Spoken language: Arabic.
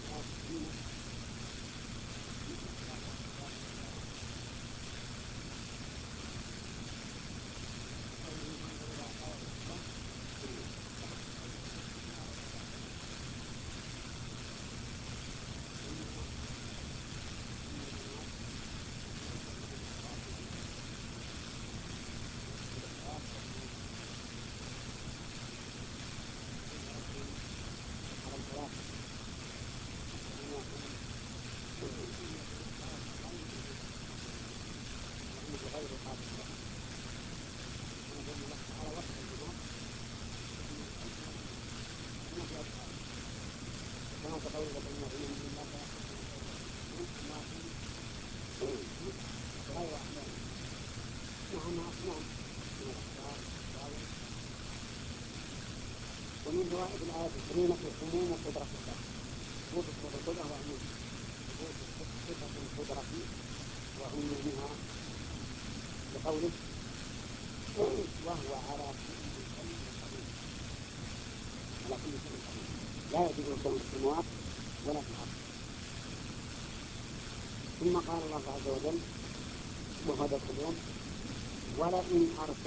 ومن فوائد الآية الكريمة عموم قدرة الله، ثبوت صفة القدرة وعموم ثبوت صفة القدرة وعمومها، لقوله وهو على كل شيء قدير، على كل شيء قدير، لا يجوز شيء في السماوات ولا في الأرض. ثم قال الله عز وجل وهو ذكر اليوم ولئن أرسل